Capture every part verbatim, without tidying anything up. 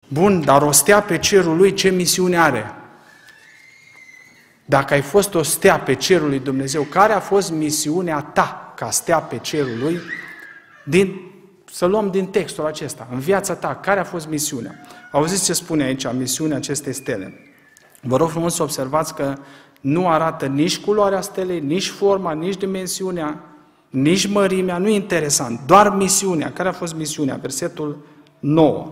Bun, dar o stea pe cerul lui, ce misiune are? Dacă ai fost o stea pe cerul lui Dumnezeu, care a fost misiunea ta ca stea pe cerul lui? Din, să luăm din textul acesta, în viața ta, care a fost misiunea? Auziți ce spune aici, misiunea acestei stele? Vă rog frumos să observați că nu arată nici culoarea stelei, nici forma, nici dimensiunea, nici mărimea, nu e interesant, doar misiunea. Care a fost misiunea? Versetul nouă.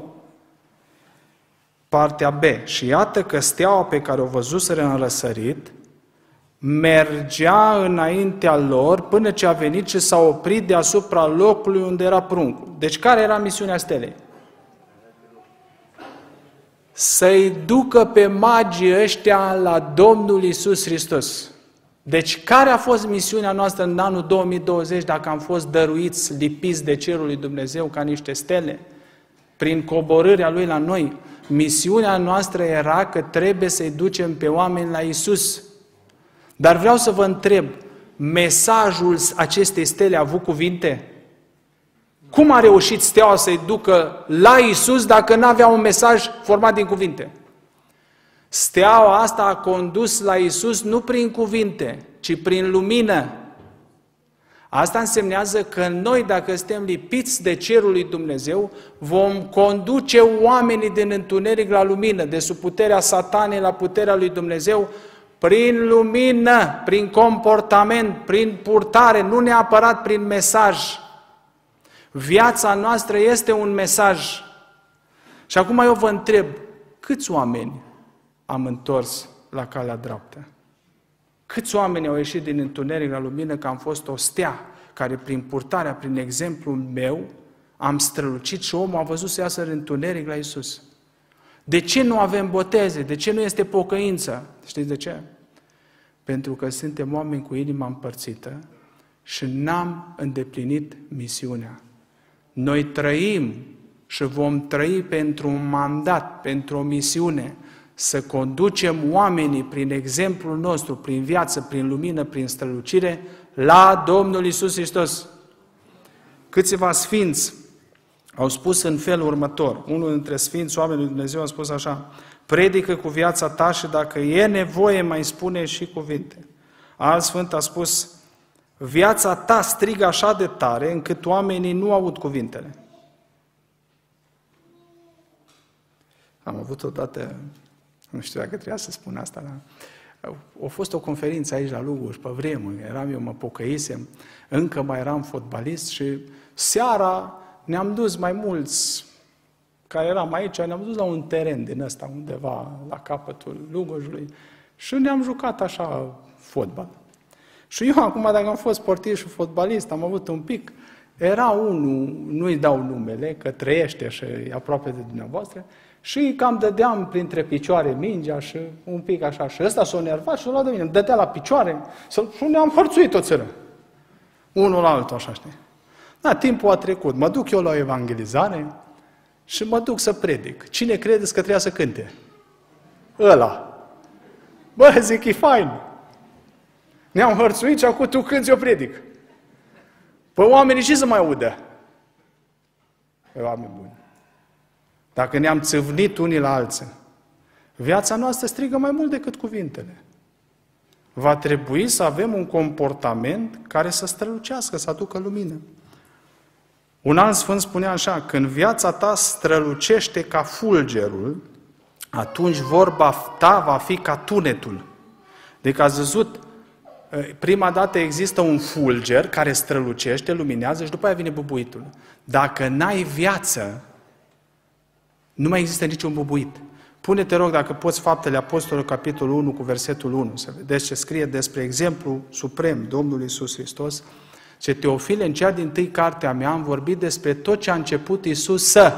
Partea B. Și iată că steaua pe care o văzuseră în răsărit mergea înaintea lor până ce a venit și s-a oprit deasupra locului unde era pruncul. Deci care era misiunea stelei? Să-i ducă pe magii ăștia la Domnul Iisus Hristos. Deci care a fost misiunea noastră în anul două mii douăzeci dacă am fost dăruiți, lipiți de cerul lui Dumnezeu ca niște stele? Prin coborârea Lui la noi. Misiunea noastră era că trebuie să-i ducem pe oameni la Iisus. Dar vreau să vă întreb, mesajul acestei stele a avut cuvinte? Cum a reușit steaua să-i ducă la Iisus dacă n-avea un mesaj format din cuvinte? Steaua asta a condus la Iisus nu prin cuvinte, ci prin lumină. Asta însemnează că noi, dacă suntem lipiți de cerul lui Dumnezeu, vom conduce oamenii din întuneric la lumină, de sub puterea Satanei la puterea lui Dumnezeu, prin lumină, prin comportament, prin purtare, nu neapărat prin mesaj. Viața noastră este un mesaj. Și acum eu vă întreb, câți oameni am întors la calea dreaptă? Câți oameni au ieșit din întuneric la lumină că am fost o stea care prin purtarea, prin exemplul meu, am strălucit și omul a văzut să iasă în întuneric la Iisus? De ce nu avem boteze? De ce nu este pocăință? Știți de ce? Pentru că suntem oameni cu inima împărțită și n-am îndeplinit misiunea. Noi trăim și vom trăi pentru un mandat, pentru o misiune, să conducem oamenii prin exemplul nostru, prin viață, prin lumină, prin strălucire, la Domnul Iisus Hristos. Câțiva sfinți au spus în felul următor, unul dintre sfinți oameni lui Dumnezeu a spus așa: predică cu viața ta și dacă e nevoie mai spune și cuvinte. Alt sfânt a spus: viața ta strigă așa de tare încât oamenii nu aud cuvintele. Am avut odată, nu știu dacă trebuia să spun asta, dar a fost o conferință aici la Luguș, pe vremuri, eram eu, mă pocăisem, încă mai eram fotbalist și seara ne-am dus mai mulți care eram aici, ne-am dus la un teren din ăsta, undeva la capătul Lugojului și ne-am jucat așa fotbal. Și eu acum, dacă am fost sportiv și fotbalist, am avut un pic, era unul, nu-i dau numele, că trăiește și e aproape de dumneavoastră, și cam dădeam printre picioare mingea și un pic așa. Și ăsta s-a nervat și s-a luat de mine. Îmi dădea la picioare și ne-am hărțuit o țără. Unul la altul, așa, știi. Da, timpul a trecut. Mă duc eu la o evangelizare și mă duc să predic. Cine credeți că trebuia să cânte? Ăla. Bă, zic, e fain. Ne-am hărțuit și acum tu cânti, eu predic. Păi oamenii ce să mai audă? Păi oameni buni. Dacă ne-am țâvnit unii la alții, viața noastră strigă mai mult decât cuvintele. Va trebui să avem un comportament care să strălucească, să aducă lumină. Un alt sfânt spunea așa: când viața ta strălucește ca fulgerul, atunci vorba ta va fi ca tunetul. Deci ați văzut, prima dată există un fulger care strălucește, luminează și după aia vine bubuitul. Dacă n-ai viață, nu mai există niciun bubuit. Pune-te, rog, dacă poți, Faptele Apostolului, capitolul unu, cu versetul unu, să vedeți ce scrie despre exemplu suprem, Domnul Iisus Hristos. Ce Teofile, în cea dintâi carte a mea, am vorbit despre tot ce a început Iisus să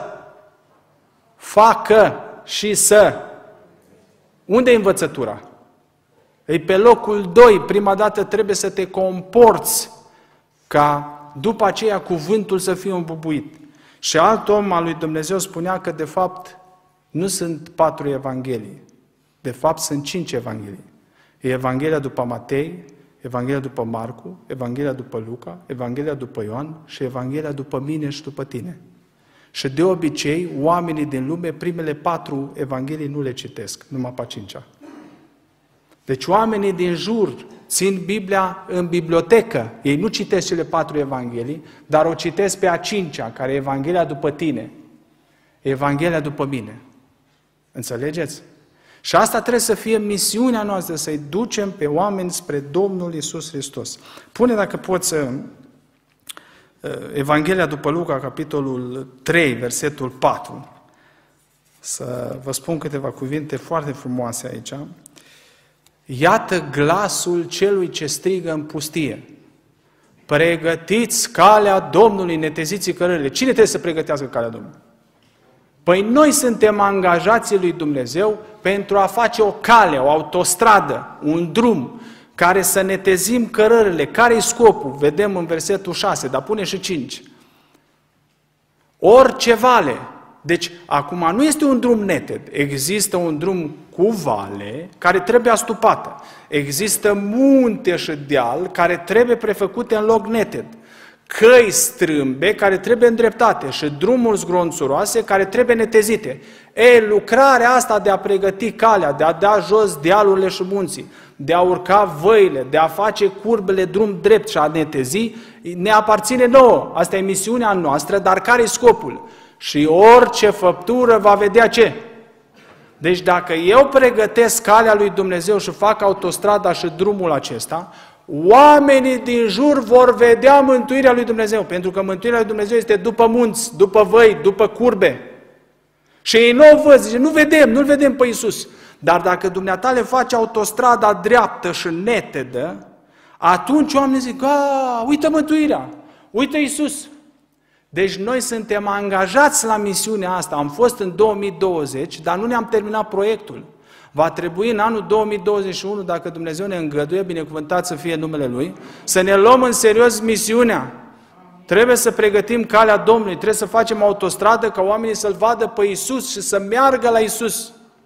facă și să. Unde e învățătura? E pe locul doi, prima dată trebuie să te comporți ca după aceea cuvântul să fie un bubuit. Și alt om al lui Dumnezeu spunea că de fapt nu sunt patru evanghelii, de fapt sunt cinci evanghelii. E Evanghelia după Matei, Evanghelia după Marcu, Evanghelia după Luca, Evanghelia după Ioan și Evanghelia după mine și după tine. Și de obicei, oamenii din lume, primele patru evanghelii nu le citesc, numai pe a cincea. Deci oamenii din jur țin Biblia în bibliotecă. Ei nu citesc cele patru evanghelii, dar o citesc pe a cincea, care e Evanghelia după tine. Evanghelia după mine. Înțelegeți? Și asta trebuie să fie misiunea noastră, să-i ducem pe oameni spre Domnul Iisus Hristos. Pune, dacă poți, Evanghelia după Luca, capitolul trei, versetul patru. Să vă spun câteva cuvinte foarte frumoase aici. Iată glasul celui ce strigă în pustie. Pregătiți calea Domnului, neteziți cărările. Cine trebuie să pregătească calea Domnului? Păi noi suntem angajații lui Dumnezeu pentru a face o cale, o autostradă, un drum, care să netezim cărările. Care-i scopul? Vedem în versetul șase, dar pune și cinci. Orice vale. Deci, acum nu este un drum neted. Există un drum cu vale care trebuie astupată. Există munte și deal care trebuie prefăcute în loc neted. Căi strâmbe care trebuie îndreptate și drumuri zgronțuroase care trebuie netezite. Ei, lucrarea asta de a pregăti calea, de a da jos dealurile și munții, de a urca văile, de a face curbele drum drept și a netezi, ne aparține nouă. Asta e misiunea noastră, dar care e scopul? Și orice făptură va vedea ce? Deci dacă eu pregătesc calea lui Dumnezeu și fac autostrada și drumul acesta, oamenii din jur vor vedea mântuirea lui Dumnezeu, pentru că mântuirea lui Dumnezeu este după munți, după văi, după curbe. Și ei nu o văd, zice, nu vedem, nu-L vedem pe Iisus. Dar dacă dumneata le face autostrada dreaptă și netedă, atunci oamenii zic, a, uite mântuirea, uite Iisus. Deci noi suntem angajați la misiunea asta. Am fost în două mii douăzeci, dar nu ne-am terminat proiectul. Va trebui în anul două mii douăzeci și unu, dacă Dumnezeu ne îngăduie, binecuvântat să fie numele Lui, să ne luăm în serios misiunea. Trebuie să pregătim calea Domnului, trebuie să facem autostradă ca oamenii să-L vadă pe Iisus și să meargă la Iisus.